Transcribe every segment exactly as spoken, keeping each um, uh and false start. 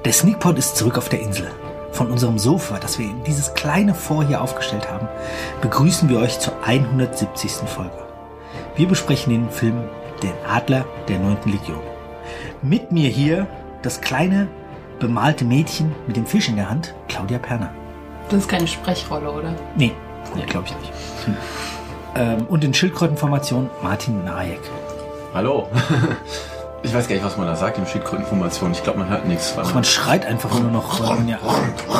Der Sneakpot ist zurück auf der Insel. Von unserem Sofa, das wir in dieses kleine Fort hier aufgestellt haben, begrüßen wir euch zur hundertsiebzigsten Folge. Wir besprechen den Film Den Adler der neunten Legion. Mit mir hier das kleine, bemalte Mädchen mit dem Fisch in der Hand, Claudia Perner. Das ist keine Sprechrolle, oder? Nee, nee. glaube ich nicht. Hm. Ähm, und in Schildkrötenformation Martin Najek. Hallo. Ich weiß gar nicht, was man da sagt in Schildkrötenformation. Ich glaube, man hört nichts. Ach, man schreit einfach nur noch. Äh, ja.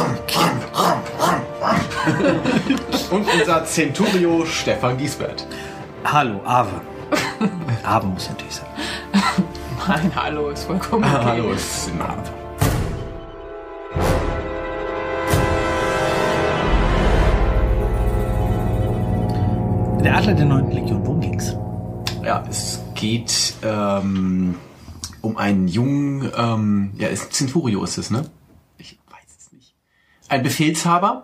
Und unser Centurio Stefan Giesbert. Hallo, Ave. Ave muss natürlich sein. Nein, Hallo ist vollkommen okay. Ah, hallo ist in Ave. Der Adler der neunten Legion, worum ging's? Ja, es geht ähm, um einen jungen, ähm, ja, ist Centurio ist es, ne? Ich weiß es nicht. Ein Befehlshaber,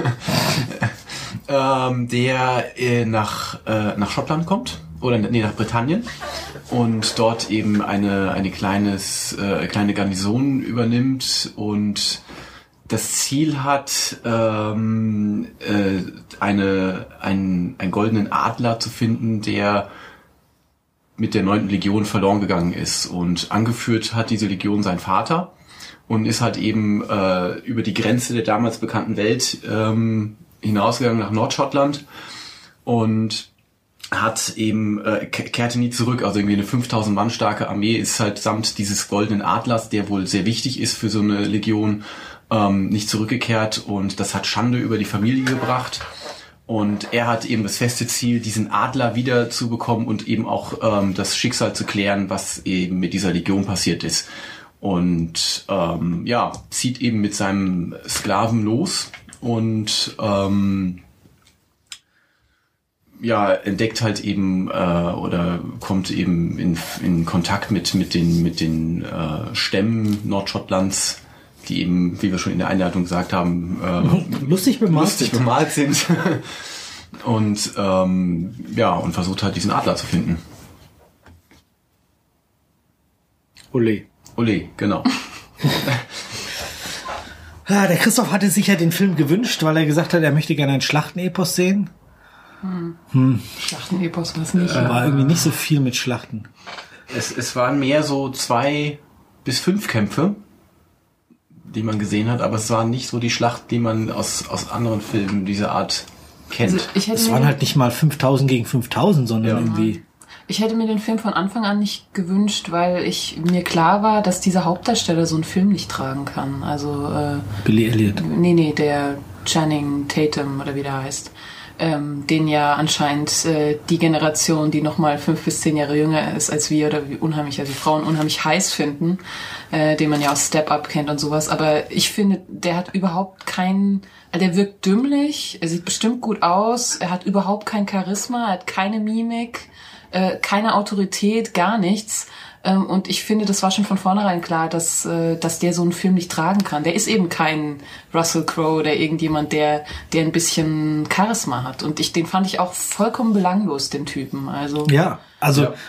ähm, der äh, nach äh, nach Schottland kommt oder nee nach Britannien und dort eben eine eine kleines äh, kleine Garnison übernimmt und das Ziel hat, ähm, äh, eine, einen, einen goldenen Adler zu finden, der mit der neunten Legion verloren gegangen ist. Und angeführt hat diese Legion sein Vater und ist halt eben äh, über die Grenze der damals bekannten Welt ähm, hinausgegangen nach Nordschottland und hat eben äh, kehrte nie zurück. Also irgendwie eine fünftausend Mann starke Armee ist halt samt dieses goldenen Adlers, der wohl sehr wichtig ist für so eine Legion, Ähm, nicht zurückgekehrt und das hat Schande über die Familie gebracht und er hat eben das feste Ziel, diesen Adler wieder zu bekommen und eben auch ähm, das Schicksal zu klären, was eben mit dieser Legion passiert ist und ähm, ja, zieht eben mit seinem Sklaven los und ähm, ja, entdeckt halt eben äh, oder kommt eben in, in Kontakt mit mit den mit den äh, Stämmen Nordschottlands, die eben, wie wir schon in der Einleitung gesagt haben, äh, lustig bemalt, lustig bemalt sind. Und ähm, ja, und versucht halt diesen Adler zu finden. Ole. Ole, genau. Ja, der Christoph hatte sich ja den Film gewünscht, weil er gesagt hat, er möchte gerne ein Schlachtenepos sehen. Hm. Hm. Schlachtenepos war es nicht. Äh, war irgendwie nicht so viel mit Schlachten. Es, es waren mehr so zwei bis fünf Kämpfe, die man gesehen hat, aber es war nicht so die Schlacht, die man aus, aus anderen Filmen dieser Art kennt. Also ich hätte es waren halt nicht mal fünftausend gegen fünftausend, sondern ja. irgendwie... Ich hätte mir den Film von Anfang an nicht gewünscht, weil ich mir klar war, dass dieser Hauptdarsteller so einen Film nicht tragen kann. Also äh, Billy Elliot. Nee, nee, der Channing Tatum oder wie der heißt. Ähm, den ja anscheinend äh, die Generation, die nochmal fünf bis zehn Jahre jünger ist als wir oder wie unheimlich, also die Frauen unheimlich heiß finden, äh, den man ja aus Step Up kennt und sowas. Aber ich finde, der hat überhaupt keinen, also der wirkt dümmlich, er sieht bestimmt gut aus, er hat überhaupt kein Charisma, er hat keine Mimik, äh, keine Autorität, gar nichts. Ähm, und ich finde, das war schon von vornherein klar, dass äh, dass der so einen Film nicht tragen kann. Der ist eben kein Russell Crowe oder irgendjemand, der der ein bisschen Charisma hat. Und ich den fand ich auch vollkommen belanglos, den Typen. Also ja, also ja,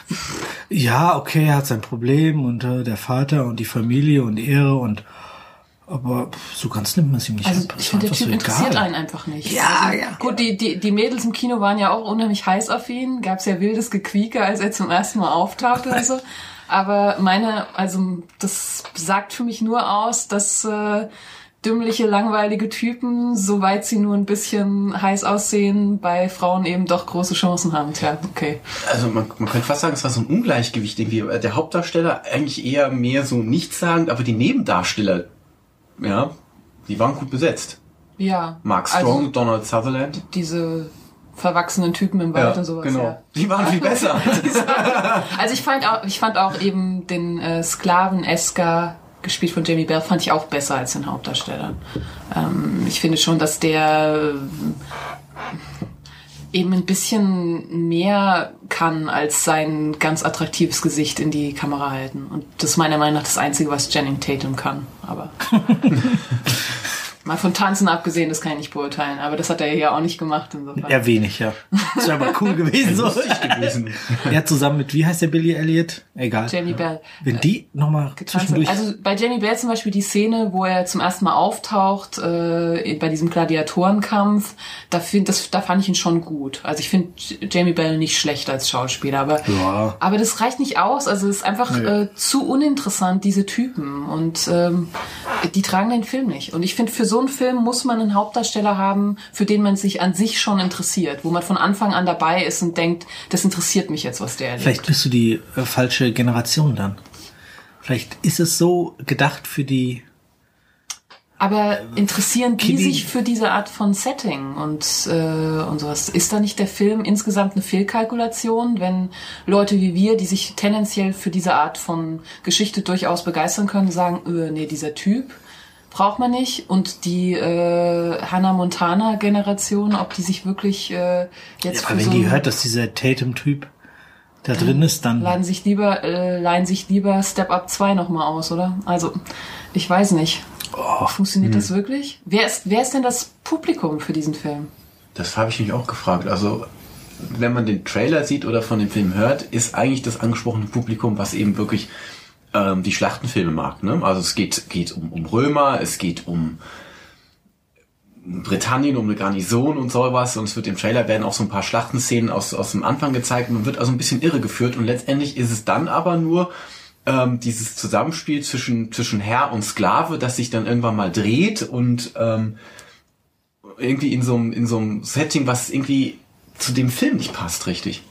ja okay, er hat sein Problem und äh, der Vater und die Familie und Ehre und aber so ganz nimmt man es ihm nicht. Also ab. ich finde, der Typ so interessiert egal. einen einfach nicht. Ja, also, ja. Gut, die, die, die Mädels im Kino waren ja auch unheimlich heiß auf ihn. Gab's ja wildes Gequieke, als er zum ersten Mal auftauchte oder so. Aber meine, also das sagt für mich nur aus, dass äh, dümmliche, langweilige Typen, soweit sie nur ein bisschen heiß aussehen, bei Frauen eben doch große Chancen haben. Tja, okay. Also man, man könnte fast sagen, es war so ein Ungleichgewicht irgendwie. Der Hauptdarsteller eigentlich eher mehr so nichtssagend, aber die Nebendarsteller, ja, die waren gut besetzt. Ja. Mark Strong, also, Donald Sutherland. Diese verwachsenen Typen im Wald ja, und sowas. Genau. Ja. Die waren viel besser. Also ich fand auch, ich fand auch eben den äh, Sklaven Eska, gespielt von Jamie Bell, fand ich auch besser als den Hauptdarsteller. Ähm, ich finde schon, dass der äh, eben ein bisschen mehr kann, als sein ganz attraktives Gesicht in die Kamera halten. Und das ist meiner Meinung nach das Einzige, was Channing Tatum kann. Aber Mal von Tanzen abgesehen, das kann ich nicht beurteilen, aber das hat er ja auch nicht gemacht. Insofern. Eher wenig, ja. Das wäre aber cool gewesen. So. gewesen. Er zusammen mit, wie heißt der Billy Elliot? Egal. Jamie Bell. Wenn die nochmal zwischendurch... Also bei Jamie Bell zum Beispiel die Szene, wo er zum ersten Mal auftaucht, äh, bei diesem Gladiatorenkampf, da, find, das, da fand ich ihn schon gut. Also ich finde Jamie Bell nicht schlecht als Schauspieler, aber, ja. aber das reicht nicht aus. Also es ist einfach nee. äh, zu uninteressant, diese Typen. Und ähm, die tragen den Film nicht. Und ich finde, für so einen Film muss man einen Hauptdarsteller haben, für den man sich an sich schon interessiert, wo man von Anfang an dabei ist und denkt, das interessiert mich jetzt, was der erlebt. Vielleicht bist du die äh, falsche Generation dann. Vielleicht ist es so gedacht für die... Aber interessieren die Kiddy. sich für diese Art von Setting und äh, und sowas? Ist da nicht der Film insgesamt eine Fehlkalkulation, wenn Leute wie wir, die sich tendenziell für diese Art von Geschichte durchaus begeistern können, sagen, öh, nee, dieser Typ braucht man nicht, und die äh, Hannah Montana-Generation, ob die sich wirklich äh, jetzt ja, für aber wenn so die hört, dass dieser Tatum-Typ da drin ist, dann... Laden sich lieber, äh, leihen sich lieber Step Up zwei nochmal aus, oder? Also, ich weiß nicht. Oh, Funktioniert mh. das wirklich? Wer ist, wer ist denn das Publikum für diesen Film? Das habe ich mich auch gefragt. Also, wenn man den Trailer sieht oder von dem Film hört, ist eigentlich das angesprochene Publikum, was eben wirklich ähm, die Schlachtenfilme mag. Ne? Also es geht, geht um, um Römer, es geht um Britannien, um eine Garnison und sowas, und es wird im Trailer werden auch so ein paar Schlachtenszenen aus, aus dem Anfang gezeigt. Man wird also ein bisschen irregeführt, und letztendlich ist es dann aber nur ähm, dieses Zusammenspiel zwischen, zwischen Herr und Sklave, das sich dann irgendwann mal dreht und ähm, irgendwie in so einem, in so einem Setting, was irgendwie zu dem Film nicht passt, richtig.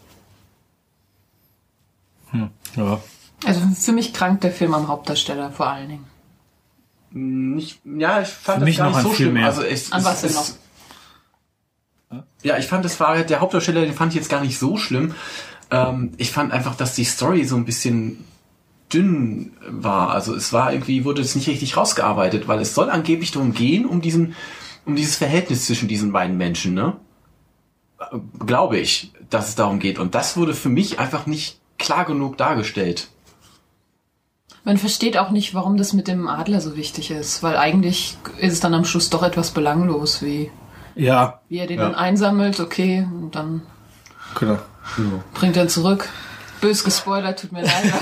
Hm, ja. Also für mich krankt der Film am Hauptdarsteller vor allen Dingen. Nicht, ja, ich fand Für das mich gar noch nicht so an viel schlimm. mehr. Also es, An es, was denn es, noch? Ja, ich fand, das war der Hauptdarsteller, den fand ich jetzt gar nicht so schlimm. Ähm, ich fand einfach, dass die Story so ein bisschen dünn war. Also es war irgendwie, wurde es nicht richtig rausgearbeitet, weil es soll angeblich darum gehen, um diesen, um dieses Verhältnis zwischen diesen beiden Menschen, ne? Glaube ich, dass es darum geht. Und das wurde für mich einfach nicht klar genug dargestellt. Man versteht auch nicht, warum das mit dem Adler so wichtig ist, weil eigentlich ist es dann am Schluss doch etwas belanglos, wie, Ja, wie er den Ja. dann einsammelt, okay, und dann genau. bringt er ihn zurück. Bös gespoilert, tut mir leid.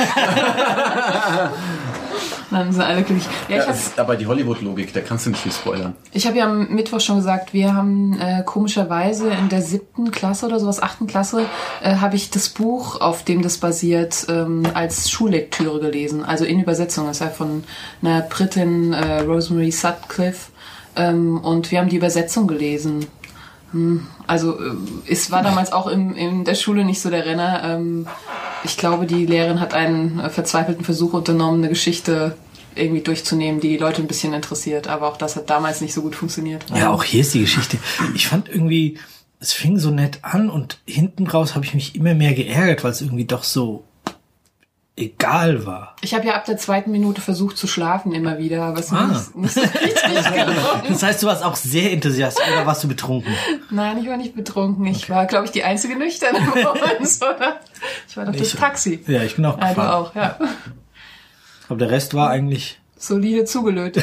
Dann sind alle glücklich. Ja, Ja, ich habe das ist aber die Hollywood-Logik, da kannst du nicht viel spoilern. ich hab ja am Mittwoch schon gesagt, wir haben äh, komischerweise in der siebten Klasse oder sowas, achten Klasse, äh, habe ich das Buch, auf dem das basiert, ähm, als Schullektüre gelesen. Also in Übersetzung. Das ist ja von einer Britin, äh, Rosemary Sutcliffe. Ähm, und wir haben die Übersetzung gelesen. Hm, Also äh, es war damals auch im, in der Schule nicht so der Renner. Ähm, ich glaube, die Lehrerin hat einen äh, verzweifelten Versuch unternommen, eine Geschichte irgendwie durchzunehmen, die die Leute ein bisschen interessiert. Aber auch das hat damals nicht so gut funktioniert. Ja, auch hier ist die Geschichte. Ich fand irgendwie, es fing so nett an, und hinten raus habe ich mich immer mehr geärgert, weil es irgendwie doch so egal war. Ich habe ja ab der zweiten Minute versucht zu schlafen immer wieder, aber es Ah. ist nicht, nicht so richtig gelungen. Das heißt, du warst auch sehr enthusiastisch, oder warst du betrunken? Nein, ich war nicht betrunken. Ich war, glaube ich, die einzige Nüchterne bei uns, oder? Ich war doch das Ich- Taxi. Ja, ich bin auch Ja, du gefahren. auch, ja. Aber der Rest war eigentlich Solide zugelötet.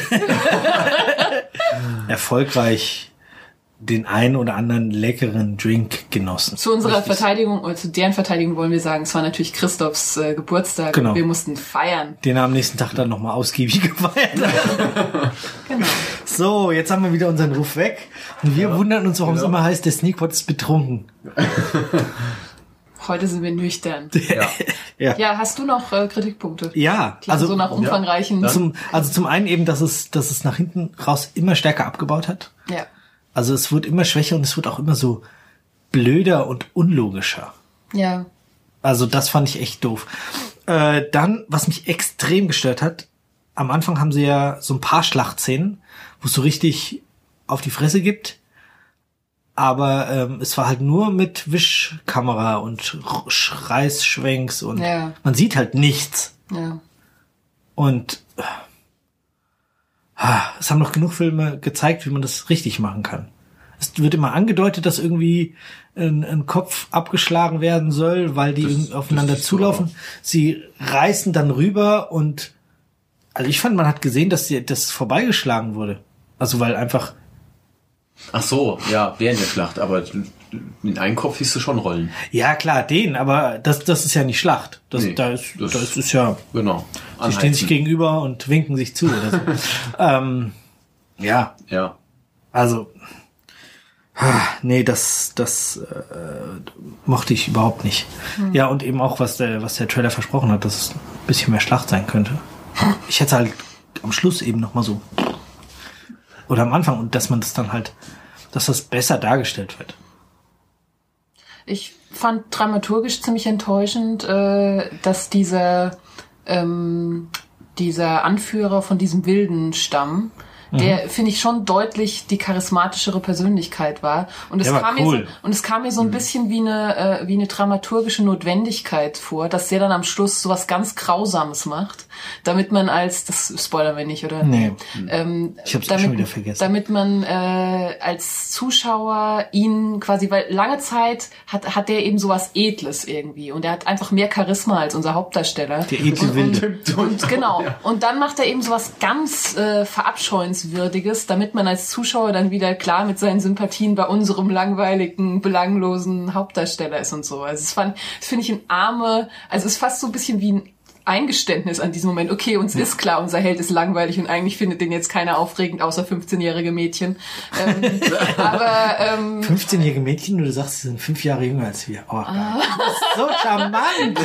erfolgreich den einen oder anderen leckeren Drink genossen. Zu unserer Richtig. Verteidigung, oder zu deren Verteidigung wollen wir sagen, es war natürlich Christophs äh, Geburtstag. Genau. Und wir mussten feiern. Den am nächsten Tag dann nochmal ausgiebig gefeiert. Genau. So, jetzt haben wir wieder unseren Ruf weg. Und wir wundern uns, warum genau. es immer heißt, der Sneakpot ist betrunken. Heute sind wir nüchtern. Ja. Ja. Ja, hast du noch äh, Kritikpunkte? Ja, Klang also so nach umfangreichen... Ja, zum, also zum einen eben, dass es, dass es nach hinten raus immer stärker abgebaut hat. ja. Also es wurde immer schwächer, und es wurde auch immer so blöder und unlogischer. Ja. Also das fand ich echt doof. Äh, dann, was mich extrem gestört hat, am Anfang haben sie ja so ein paar Schlachtszenen, wo es so richtig auf die Fresse gibt. Aber ähm, es war halt nur mit Wischkamera und Reißschwenks, und Ja. man sieht halt nichts. Ja. Und äh, es haben noch genug Filme gezeigt, wie man das richtig machen kann. Es wird immer angedeutet, dass irgendwie ein, ein Kopf abgeschlagen werden soll, weil die Das- irgendwie aufeinander das siehst du zulaufen. Sie reißen dann rüber, und also ich fand, man hat gesehen, dass sie, das vorbeigeschlagen wurde. Also weil einfach... Ach so, ja, während der Schlacht, aber in einen Kopf hieß du schon rollen. Ja, klar, den, aber das, das ist ja nicht Schlacht. Das, Nee, da ist, das- das ist ja... Genau. Sie Anheizen. stehen sich gegenüber und winken sich zu oder so. ähm, ja, Ja. also... ah, Nee, das, das äh, mochte ich überhaupt nicht. Hm. Ja, und eben auch, was der, was der Trailer versprochen hat, dass es ein bisschen mehr Schlacht sein könnte. Ich hätte halt am Schluss eben nochmal so... Oder am Anfang, und dass man das dann halt... dass das besser dargestellt wird. Ich fand dramaturgisch ziemlich enttäuschend, äh, dass dieser, ähm, dieser Anführer von diesem wilden Stamm, der, finde ich, schon deutlich die charismatischere Persönlichkeit war. Und es Der war kam cool. mir so, und es kam mir so ein bisschen wie eine, äh, wie eine dramaturgische Notwendigkeit vor, dass der dann am Schluss sowas ganz Grausames macht, damit man als, das spoilern wir nicht, oder? Nee. Ähm, Ich hab's auch damit, schon wieder vergessen. Damit man äh, als Zuschauer ihn quasi, weil lange Zeit hat hat der eben sowas Edles irgendwie und er hat einfach mehr Charisma als unser Hauptdarsteller. Der edle und, Wilde. Und, und genau. Und dann macht er eben sowas ganz äh, Verabscheuenswürdiges, damit man als Zuschauer dann wieder klar mit seinen Sympathien bei unserem langweiligen, belanglosen Hauptdarsteller ist und so. Also es fand, das finde ich ein arme, also es ist fast so ein bisschen wie ein Eingeständnis an diesem Moment. Okay, uns ist klar, unser Held ist langweilig und eigentlich findet den jetzt keiner aufregend, außer fünfzehnjährige Mädchen. Ähm, aber ähm, fünfzehnjährige Mädchen, du sagst, sie sind fünf Jahre jünger als wir. Oh, geil. Das ist so charmant.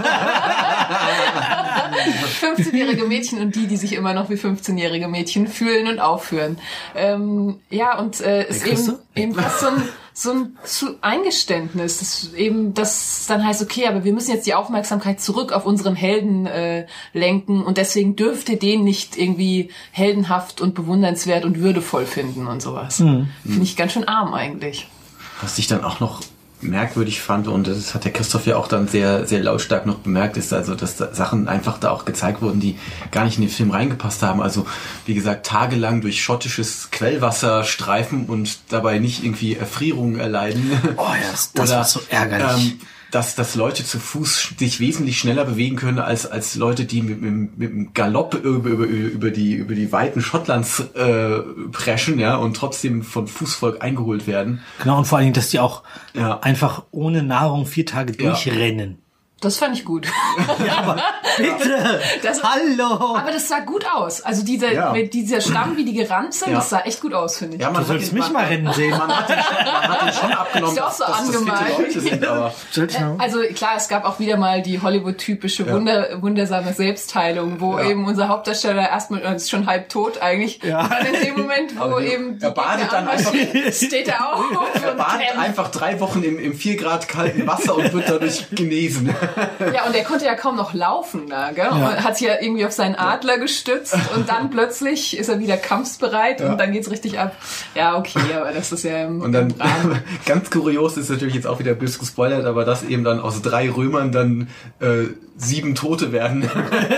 fünfzehnjährige Mädchen und die, die sich immer noch wie fünfzehnjährige Mädchen fühlen und aufführen. Ähm, ja, und äh, ist kriegst eben, eben fast so ein, so ein zu Eingeständnis, dass eben das dann heißt, okay, aber wir müssen jetzt die Aufmerksamkeit zurück auf unseren Helden äh, lenken und deswegen dürft ihr den nicht irgendwie heldenhaft und bewundernswert und würdevoll finden und sowas. Mhm. Finde ich ganz schön arm eigentlich. Was ich dann auch noch merkwürdig fand, und das hat der Christoph ja auch dann sehr, sehr lautstark noch bemerkt, ist also, dass da Sachen einfach da auch gezeigt wurden, die gar nicht in den Film reingepasst haben. Also, wie gesagt, tagelang durch schottisches Quellwasser streifen und dabei nicht irgendwie Erfrierungen erleiden. Oh ja, das, das Oder, war so ärgerlich. Ähm, dass, dass Leute zu Fuß sich wesentlich schneller bewegen können als, als Leute, die mit, mit, mit dem Galopp über, über, über, die, über die Weiten Schottlands äh, preschen, ja, und trotzdem von Fußvolk eingeholt werden. Genau, und vor allen Dingen, dass die auch Ja. einfach ohne Nahrung vier Tage Ja. durchrennen. Das fand ich gut. Ja, aber bitte! Das- Hallo! Aber das sah gut aus. Also dieser, Ja. mit dieser Stamm, wie die gerannt sind, Ja. das sah echt gut aus, finde ich. Ja, man Du sollst hat, mich man, mal rennen sehen. Man hat den, man hat den schon abgenommen, Ist ja auch dass, so dass das fitte angemein. Leute sind, aber Sollst du mal- Also klar, es gab auch wieder mal die Hollywood-typische Wunder, wundersame Selbstheilung, wo Ja. eben unser Hauptdarsteller erstmal äh, ist schon halb tot eigentlich. Ja. Und dann in dem Moment, wo Aber die- eben die er badet Gegner dann einfach- anmarschieren, steht er auf er und badet kämpft. einfach drei Wochen im, im vier Grad kalten Wasser und wird dadurch genesen. Ja, und er konnte ja kaum noch laufen da, gell? Und hat sich ja irgendwie auf seinen Adler gestützt und dann plötzlich ist er wieder kampfsbereit Ja. und dann geht's richtig ab. Ja, okay, aber das ist ja im, Und dann, im Rahmen. ganz kurios ist natürlich jetzt auch wieder böse gespoilert, aber dass eben dann aus drei Römern dann äh, sieben Tote werden.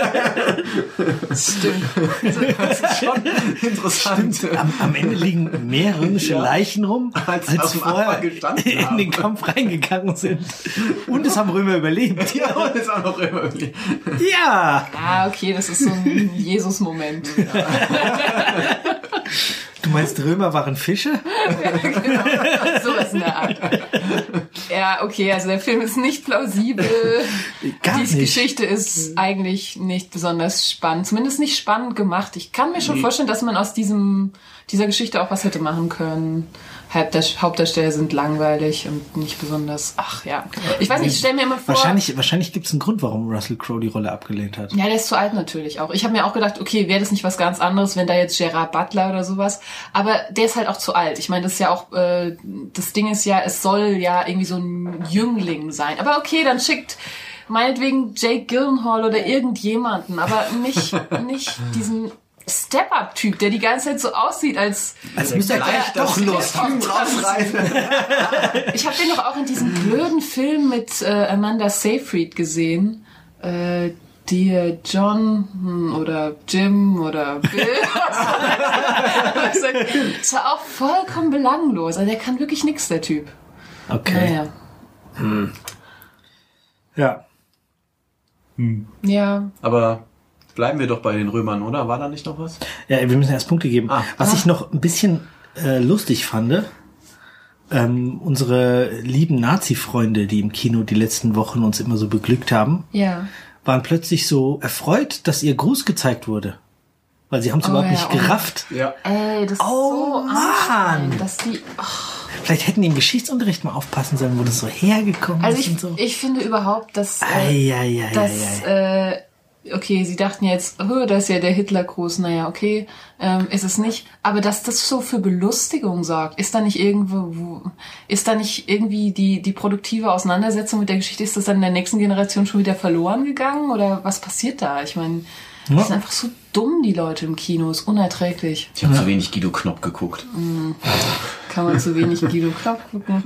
Stimmt. Das ist schon interessant. Am, am Ende liegen mehr römische Ja. Leichen rum, Als- als, als am vorher Anfang gestanden in haben. den Kampf reingegangen sind. Und es haben Römer überlebt. Ja, und ist auch noch Römer. Ja! Ah, okay, das ist so ein Jesus-Moment. Du meinst, Römer waren Fische? Genau, sowas in der Art. Ja, okay, also der Film ist nicht plausibel. Gar Die nicht. Geschichte ist eigentlich nicht besonders spannend. Zumindest nicht spannend gemacht. Ich kann mir schon Nee. vorstellen, dass man aus diesem dieser Geschichte auch was hätte machen können. Hauptdarst- Hauptdarsteller sind langweilig und nicht besonders... Ach ja. Ich weiß nicht, ich stelle mir immer vor... Wahrscheinlich, wahrscheinlich gibt es einen Grund, warum Russell Crowe die Rolle abgelehnt hat. Ja, der ist zu alt natürlich auch. Ich habe mir auch gedacht, okay, wäre das nicht was ganz anderes, wenn da jetzt Gerard Butler oder sowas. Aber der ist halt auch zu alt. Ich meine, das ist ja auch, äh, das Ding ist ja, es soll ja irgendwie so ein Jüngling sein. Aber okay, dann schickt meinetwegen Jake Gyllenhaal oder irgendjemanden, aber nicht, nicht diesen Step-Up-Typ, der die ganze Zeit so aussieht, als... Als müsste er gleich doch Lust haben. rausreißen. Ich habe den doch auch in diesem blöden Film mit äh, Amanda Seyfried gesehen. Äh, Dear John hm, oder Jim oder Bill. Das war auch vollkommen belanglos. Also der kann wirklich nix, der Typ. Okay. Naja. Ja. Ja. Aber bleiben wir doch bei den Römern, oder? War da nicht noch was? Ja, wir müssen erst Punkte geben. Ah. Was ich noch ein bisschen äh, lustig fand, ähm, unsere lieben Nazi-Freunde, die im Kino die letzten Wochen uns immer so beglückt haben, Ja. waren plötzlich so erfreut, dass ihr Gruß gezeigt wurde. Weil sie haben es Oh, überhaupt ja, nicht oh. gerafft. Ja. Ey, das ist Oh, so Mann. anstrengend, dass die... Oh. Vielleicht hätten die im Geschichtsunterricht mal aufpassen sollen, wo das so hergekommen Also ist ich, und so. ich finde überhaupt, dass... Äh, Ei, ei, ei, dass ei, äh, okay, sie dachten jetzt, oh, das ist ja der Hitlergruß, naja, okay, ähm, ist es nicht. Aber dass das so für Belustigung sorgt, ist da nicht irgendwo, wo, ist da nicht irgendwie die, die produktive Auseinandersetzung mit der Geschichte, ist das dann in der nächsten Generation schon wieder verloren gegangen? Oder was passiert da? Ich meine, Ja. die sind einfach so dumm, die Leute im Kino, ist unerträglich. Ich habe zu wenig Guido Knopp geguckt. Kann man zu wenig Guido Knopp gucken.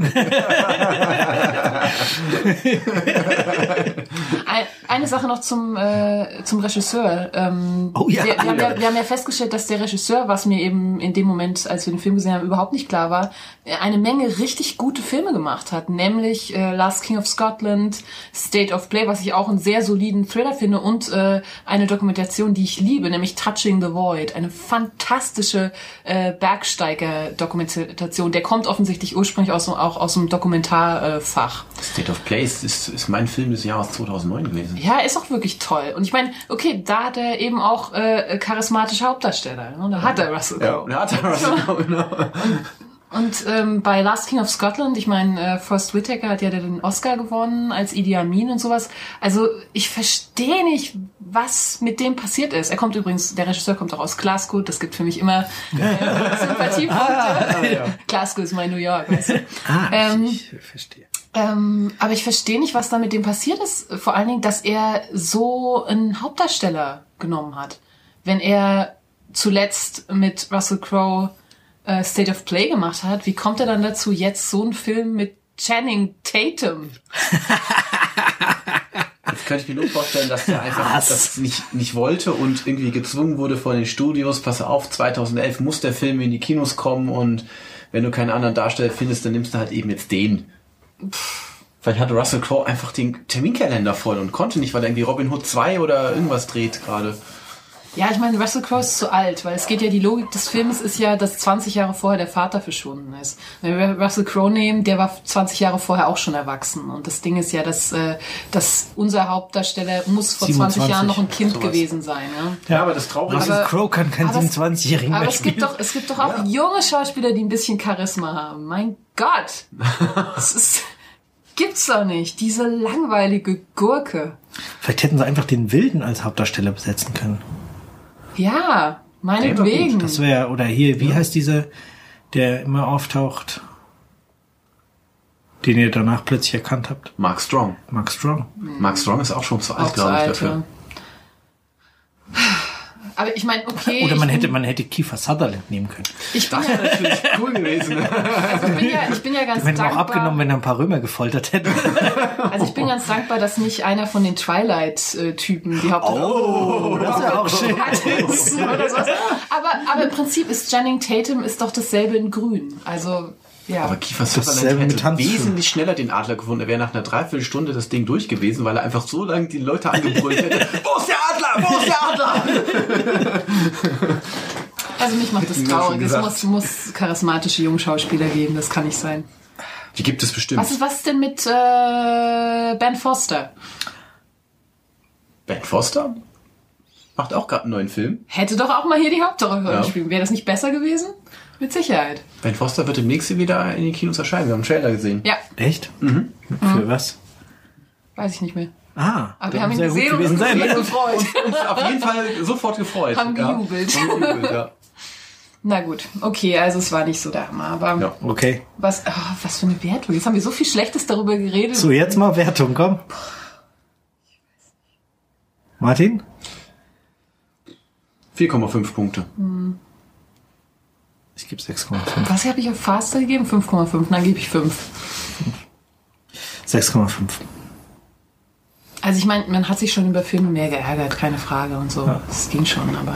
Ein, eine Sache noch zum, äh, zum Regisseur. Ähm, Oh ja. wir, wir, haben ja, wir haben ja festgestellt, dass der Regisseur, was mir eben in dem Moment, als wir den Film gesehen haben, überhaupt nicht klar war, eine Menge richtig gute Filme gemacht hat. Nämlich äh, Last King of Scotland, State of Play, was ich auch einen sehr soliden Thriller finde, und äh, eine Dokumentation, die ich liebe, nämlich Touching the Void. Eine fantastische äh, Bergsteiger-Dokumentation. Der kommt offensichtlich ursprünglich aus, auch aus dem Dokumentarfach. Äh, State of Play ist, ist, ist mein Film des Jahres zweitausendneun gewesen. Ja, ist auch wirklich toll. Und ich meine, okay, da hat er eben auch äh, charismatische Hauptdarsteller. Ne? Da hat er Russell Crowe. Ja, hat er Russell Crowe, genau. Und ähm, bei Last King of Scotland, ich meine, äh, Forrest Whitaker hat ja den Oscar gewonnen als Idi Amin und sowas. Also ich verstehe nicht, was mit dem passiert ist. Er kommt übrigens, der Regisseur kommt auch aus Glasgow. Das gibt für mich immer äh, Sympathiepunkte. ja. Glasgow ist mein New York, weißt du? Ah, Ähm, ich verstehe. Ähm, aber ich verstehe nicht, was da mit dem passiert ist. Vor allen Dingen, dass er so einen Hauptdarsteller genommen hat. Wenn er zuletzt mit Russell Crowe äh, State of Play gemacht hat, wie kommt er dann dazu, jetzt so einen Film mit Channing Tatum? Jetzt könnte ich mir nur vorstellen, dass der einfach Was? das nicht, nicht wollte und irgendwie gezwungen wurde von den Studios. Pass auf, zweitausendelf muss der Film in die Kinos kommen und wenn du keinen anderen Darsteller findest, dann nimmst du halt eben jetzt den. Vielleicht hatte Russell Crowe einfach den Terminkalender voll und konnte nicht, weil er irgendwie Robin Hood zwei oder irgendwas dreht gerade. Ja, ich meine, Russell Crowe ist zu alt, weil es geht ja, die Logik des Films ist ja, dass zwanzig Jahre vorher der Vater verschwunden ist. Wenn wir Russell Crowe nehmen, der war zwanzig Jahre vorher auch schon erwachsen. Und das Ding ist ja, dass, äh, dass unser Hauptdarsteller muss vor siebenundzwanzig, zwanzig Jahren noch ein Kind sowas. gewesen sein. Ja? Ja, aber das Traurige ist, Russell Crowe kann keinen aber es- siebenundzwanzigjährigen Aber mehr es gibt spielen. doch, es gibt doch auch junge Schauspieler, die ein bisschen Charisma haben. Mein Gott! Das ist, gibt's doch nicht. Diese langweilige Gurke. Vielleicht hätten sie einfach den Wilden als Hauptdarsteller besetzen können. Ja, meinetwegen. Das wäre, oder hier, wie heißt dieser, der immer auftaucht, den ihr danach plötzlich erkannt habt? Mark Strong. Mark Strong. Mark Strong ist auch schon zu alt, Auch zu glaube ich, alt, dafür. ja. Aber ich meine, okay. Oder ich man bin, hätte, man hätte Kiefer Sutherland nehmen können. ich bin Das ja, wäre natürlich cool gewesen. also ich bin ja, ich bin ja ganz Wir hätten auch dankbar. abgenommen, wenn er ein paar Römer gefoltert hätte. Also ich bin ganz dankbar, dass nicht einer von den Twilight-Typen die Hauptrolle Oh, das wäre auch schön. ist oder sowas. Aber, aber im Prinzip ist Channing Tatum ist doch dasselbe in Grün. Also, ja. Aber Kiefer Dasselbe Sutherland mit hätte Tanzfilm. wesentlich schneller den Adler gefunden. Er wäre nach einer Dreiviertelstunde das Ding durch gewesen, weil er einfach so lange die Leute angebrüllt hätte. Wo ist der Adler? Wo ist der Adler? Also mich macht das Hätten wir schon traurig. Es gesagt. muss, muss charismatische Jungschauspieler geben, das kann nicht sein. Die gibt es bestimmt. Was ist, was ist denn mit äh, Ben Foster? Ben Foster? Macht auch gerade einen neuen Film. Hätte doch auch mal hier die Hauptrolle Ja. spielen. Wäre das nicht besser gewesen? Mit Sicherheit. Ben Foster wird demnächst wieder in die Kinos erscheinen. Wir haben einen Trailer gesehen. Ja, Echt? Mhm. Für was? weiß ich nicht mehr. Ah, Aber wir das haben ihn muss ja gesehen gut und uns gewesen sein. sehr gefreut. Uns auf jeden Fall sofort gefreut. Haben Ja. gejubelt. Haben gejubelt, ja. Na gut, okay, also es war nicht so der Hammer. Aber Ja. Okay. was, oh, was für eine Wertung. Jetzt haben wir so viel Schlechtes darüber geredet. So, jetzt mal Wertung, komm. Martin? vier Komma fünf Punkte. Ich gebe sechs Komma fünf. Was habe ich auf Faster gegeben? fünf Komma fünf. Dann gebe ich fünf. sechs Komma fünf. Also ich meine, man hat sich schon über Filme mehr geärgert, keine Frage und so. Das ging schon, aber...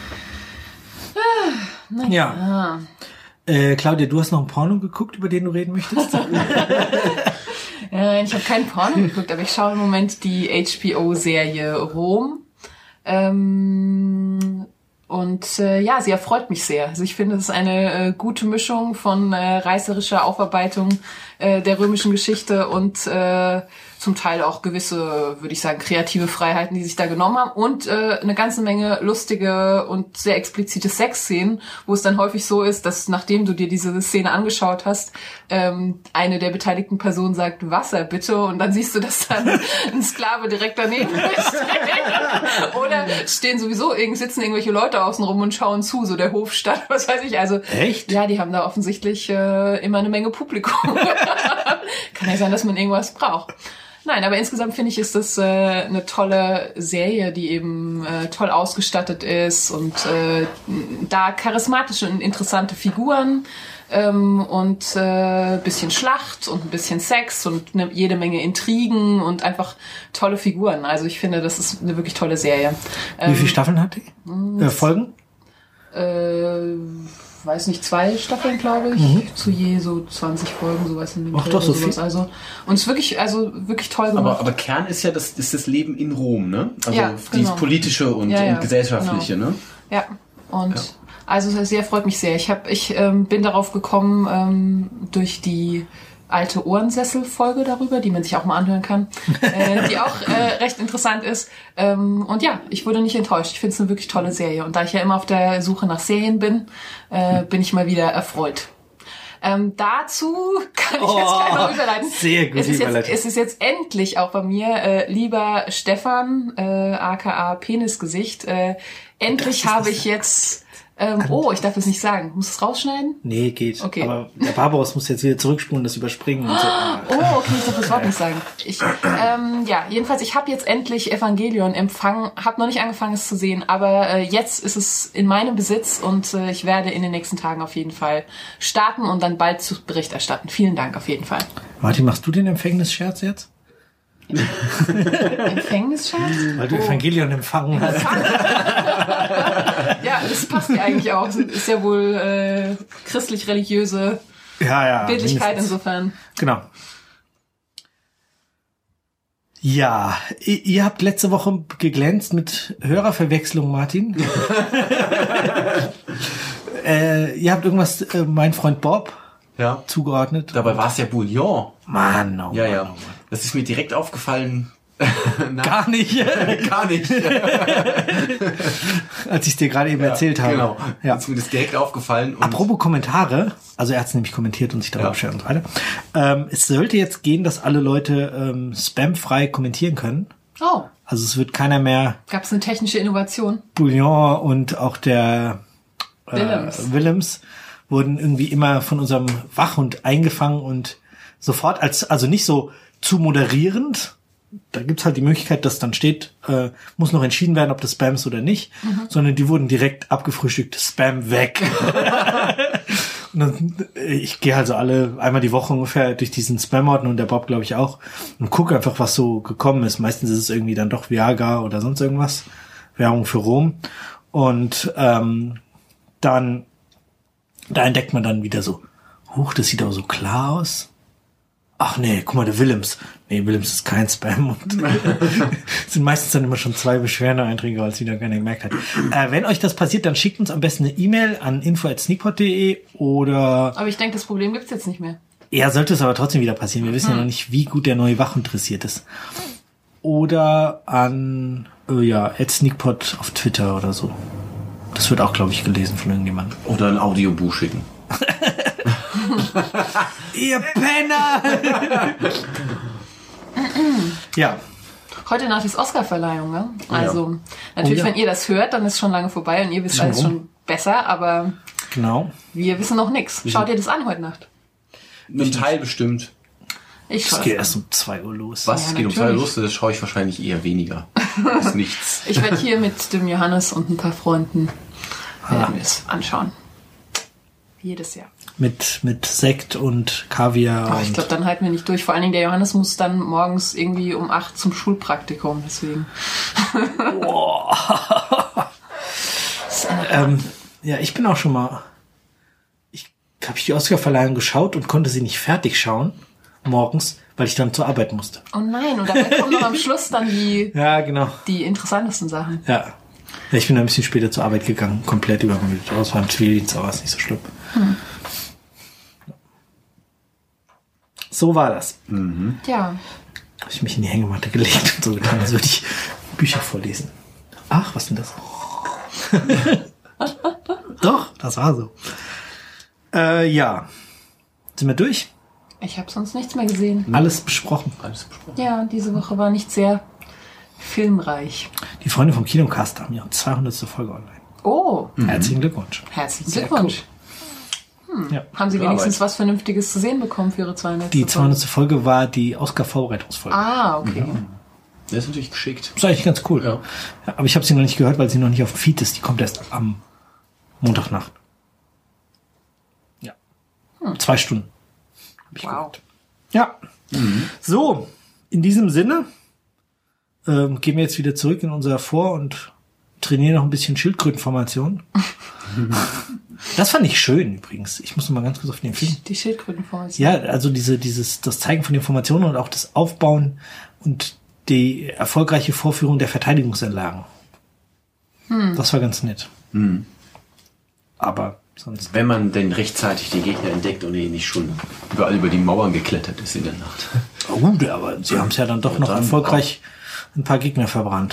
Ja. Ah. Äh, Claudia, du hast noch ein Porno geguckt, über den du reden möchtest? Äh, ich habe keinen Porno geguckt, aber ich schaue im Moment die H B O-Serie Rom. Ähm, und äh, ja, sie erfreut mich sehr. Also ich finde, es ist eine äh, gute Mischung von äh, reißerischer Aufarbeitung äh, der römischen Geschichte und äh, zum Teil auch gewisse, würde ich sagen, kreative Freiheiten, die sich da genommen haben und äh, eine ganze Menge lustige und sehr explizite Sexszenen, wo es dann häufig so ist, dass nachdem du dir diese Szene angeschaut hast, ähm, eine der beteiligten Personen sagt, Wasser bitte, und dann siehst du, dass dann ein Sklave direkt daneben steht. Oder stehen sowieso, sitzen irgendwelche Leute außen rum und schauen zu, so der Hofstaat, was weiß ich. Also Echt? Ja, die haben da offensichtlich äh, immer eine Menge Publikum. Kann ja sein, dass man irgendwas braucht. Nein, aber insgesamt finde ich, ist das äh, eine tolle Serie, die eben äh, toll ausgestattet ist und äh, da charismatische und interessante Figuren ähm, und äh, bisschen Schlacht und ein bisschen Sex und eine, jede Menge Intrigen und einfach tolle Figuren. Also ich finde, das ist eine wirklich tolle Serie. Ähm, Wie viele Staffeln hat die? Äh, Folgen? Äh, weiß nicht, zwei Staffeln, glaube ich, mhm. zu je so zwanzig Folgen, sowas in dem Ach doch, so sowas. viel. Also, und es ist wirklich, also wirklich toll gemacht. Aber, aber Kern ist ja das, ist das Leben in Rom, ne? Also ja, dieses genau. politische und, ja, ja, und gesellschaftliche, genau. ne? Ja, und ja. also es sehr freut mich sehr. Ich habe, ich ähm, bin darauf gekommen ähm, durch die alte Ohrensessel-Folge darüber, die man sich auch mal anhören kann, äh, die auch äh, recht interessant ist. Ähm, und ja, ich wurde nicht enttäuscht. Ich finde es eine wirklich tolle Serie. Und da ich ja immer auf der Suche nach Serien bin, äh, bin ich mal wieder erfreut. Ähm, dazu kann ich oh, jetzt gleich noch überleiten. Sehr gut es ist, überleitet. jetzt, es ist jetzt endlich auch bei mir, äh, lieber Stefan, äh, aka Penisgesicht, äh, endlich habe ich jetzt... Ähm, oh, ich darf das nicht sagen. Muss es rausschneiden? Nee, geht. Okay. Aber der Barbaros muss jetzt wieder zurückspulen, das überspringen und so. Oh, okay, ich darf das Wort nicht sagen. Ich, ähm, ja, jedenfalls, ich habe jetzt endlich Evangelion empfangen, habe noch nicht angefangen, es zu sehen, aber äh, jetzt ist es in meinem Besitz und äh, ich werde in den nächsten Tagen auf jeden Fall starten und dann bald zu Bericht erstatten. Vielen Dank auf jeden Fall. Martin, machst du den Empfängnisscherz jetzt? Empfängnisschatz? Weil du oh. Evangelion empfangen hast. Ja, das passt ja eigentlich auch. Ist ja wohl äh, christlich-religiöse ja, ja, Bildlichkeit mindestens. Insofern. Genau. Ja, ihr, ihr habt letzte Woche geglänzt mit Hörerverwechslung, Martin. äh, ihr habt irgendwas, äh, mein Freund Bob, ja. zugeordnet. Dabei war es ja Bouillon. Mann, oh ja, Mann, ja. oh Mann. Das ist mir direkt aufgefallen. Gar nicht. Gar nicht. Als ich es dir gerade eben ja, erzählt habe. Genau. Ja. Ist mir das direkt aufgefallen. Und apropos Kommentare, also er hat es nämlich kommentiert und sich darüber beschwert und so weiter. Ähm, es sollte jetzt gehen, dass alle Leute ähm, spamfrei kommentieren können. Oh. Also es wird keiner mehr... Gab es eine technische Innovation? Bouillon und auch der äh, Willems. Willems wurden irgendwie immer von unserem Wachhund eingefangen und sofort als, also nicht so zu moderierend. Da gibt's halt die Möglichkeit, dass dann steht, äh, muss noch entschieden werden, ob das Spam ist oder nicht, mhm. sondern die wurden direkt abgefrühstückt, Spam weg. Und dann, ich gehe also alle einmal die Woche ungefähr durch diesen Spam-Ordner und der Bob, glaube ich, auch, und gucke einfach, was so gekommen ist. Meistens ist es irgendwie dann doch Viagra oder sonst irgendwas. Werbung für Rom. Und ähm, dann, da entdeckt man dann wieder so, huch, das sieht aber so klar aus. Ach nee, guck mal, der Willems. Nee, Willems ist kein Spam. Und sind meistens dann immer schon zwei Beschwerdeeinträge, weil es wieder keiner gemerkt hat. Äh, wenn euch das passiert, dann schickt uns am besten eine E-Mail an info at sneakpot punkt de oder... Aber ich denke, das Problem gibt's jetzt nicht mehr. Ja, sollte es aber trotzdem wieder passieren. Wir wissen hm. ja noch nicht, wie gut der neue Wachhund dressiert ist. Oder an, äh, ja, at sneakpot auf Twitter oder so. Das wird auch, glaube ich, gelesen von irgendjemandem. Oder ein Audiobuch schicken. Ihr Penner! Ja. Heute Nacht ist Oscar-Verleihung, ne? Also, ja. natürlich, oh, ja. wenn ihr das hört, dann ist schon lange vorbei und ihr wisst alles schon besser, aber genau. Wir wissen noch nichts. Schaut ihr das an heute Nacht? Ein Teil bestimmt. Ich es geht erst um zwei Uhr los. Was? Ja, es geht natürlich. um zwei Uhr los? Das schaue ich wahrscheinlich eher weniger. Das ist nichts. Ich werde hier mit dem Johannes und ein paar Freunden werden wir es anschauen. Jedes Jahr. Mit, mit Sekt und Kaviar. Oh, ich glaube, dann halten wir nicht durch. Vor allen Dingen, der Johannes muss dann morgens irgendwie um acht zum Schulpraktikum, deswegen. Boah. ähm, ja, ich bin auch schon mal... Ich habe ich die Oscarverleihung geschaut und konnte sie nicht fertig schauen morgens, weil ich dann zur Arbeit musste. Oh nein, und dabei kommen noch am Schluss dann die, ja, genau. die interessantesten Sachen. Ja, Ja, ich bin ein bisschen später zur Arbeit gegangen, komplett übermüdet. Aber es war ein Zivildienst, aber ist nicht so schlimm. Hm. So war das. Mhm. Ja. Habe ich mich in die Hängematte gelegt und so getan, als würde ich Bücher vorlesen. Ach, was denn das? Doch, das war so. Äh, ja. Sind wir durch? Ich habe sonst nichts mehr gesehen. Alles besprochen. Alles besprochen. Ja, diese Woche war nicht sehr filmreich. Die Freunde vom Kinocast haben ihre zweihundertste Folge online. Oh, Mhm. Herzlichen Glückwunsch. herzlichen Sehr Glückwunsch. Hm. Ja. Haben Sie Gute wenigstens Arbeit. was Vernünftiges zu sehen bekommen für Ihre zweihundertste Die zweihundertste Folge war die Oscar-Vorbereitungsfolge. Ah, okay. Der ist natürlich geschickt. Das ist eigentlich ganz cool. Ja. Ja, aber ich habe sie noch nicht gehört, weil sie noch nicht auf dem Feed ist. Die kommt erst am Montagnacht. Ja. Zwei Stunden. Hab ich Wow. gehört. Ja. So, in diesem Sinne ähm, gehen wir jetzt wieder zurück in unser Vor- und trainieren noch ein bisschen Schildkrötenformation. Das fand ich schön übrigens. Ich muss noch mal ganz kurz auf den Film. Die Schildkrötenformation. Ja, also diese, dieses, das Zeigen von Informationen und auch das Aufbauen und die erfolgreiche Vorführung der Verteidigungsanlagen. Hm. Das war ganz nett. Mhm. Aber sonst. Wenn man denn rechtzeitig die Gegner entdeckt und er nicht schon überall über die Mauern geklettert ist in der Nacht. Oh, gut, aber sie haben es ja dann doch Und noch dann erfolgreich ein paar Gegner verbrannt.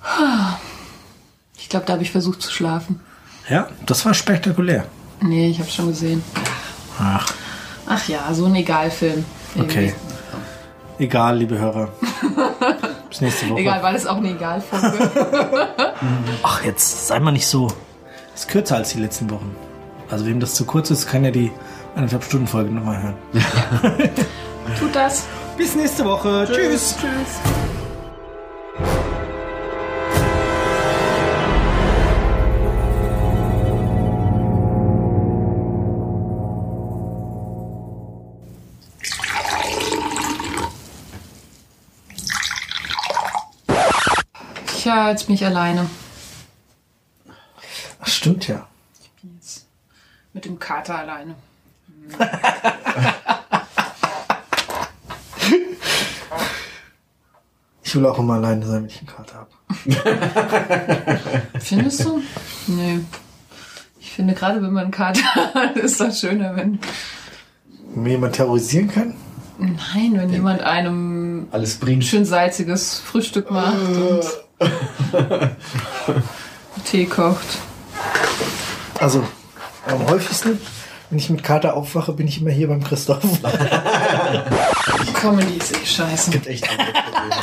Ich glaube, da habe ich versucht zu schlafen. Ja, das war spektakulär. Nee, ich habe schon gesehen. Ach, Ach ja, so ein Egalfilm. Irgendwie. okay. Egal, liebe Hörer. Bis nächste Woche. Egal, weil es auch eine Egalfolge. Ach, jetzt sei mal nicht so. Ist kürzer als die letzten Wochen. Also wem das zu kurz ist, kann ja die eineinhalb Stunden Folge nochmal hören. Tut das. Bis nächste Woche. Tschüss. Tschüss. Tja, jetzt bin ich alleine. Ach, stimmt ja. Ich bin jetzt mit dem Kater alleine. Ich will auch immer alleine sein, wenn ich einen Kater habe. Findest du? Nee. Ich finde, gerade wenn man einen Kater hat, ist das schöner, wenn... Wenn mir jemand terrorisieren kann? Nein, wenn jemand einem Alles bringt. schön salziges Frühstück macht und Tee kocht. Also, am häufigsten, wenn ich mit Kater aufwache, bin ich immer hier beim Christoph. Comedy ist eh scheiße. gibt echt andere Probleme.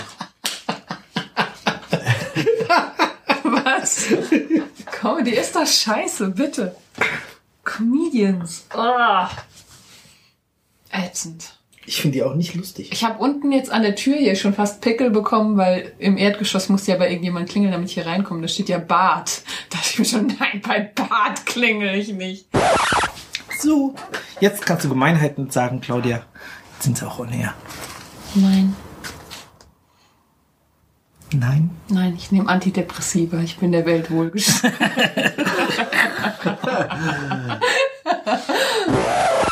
Was? Comedy ist doch scheiße, bitte. Comedians. Oh. Ätzend. Ich finde die auch nicht lustig. Ich habe unten jetzt an der Tür hier schon fast Pickel bekommen, weil im Erdgeschoss muss ja bei irgendjemand klingeln, damit ich hier reinkomme. Da steht ja Bad. Da dachte ich mir schon, nein, bei Bad klingel ich nicht. So, jetzt kannst du Gemeinheiten sagen, Claudia. Jetzt sind sie auch on air. Nein, Nein? nein, ich nehme Antidepressiva. Ich bin der Welt wohlgestellt.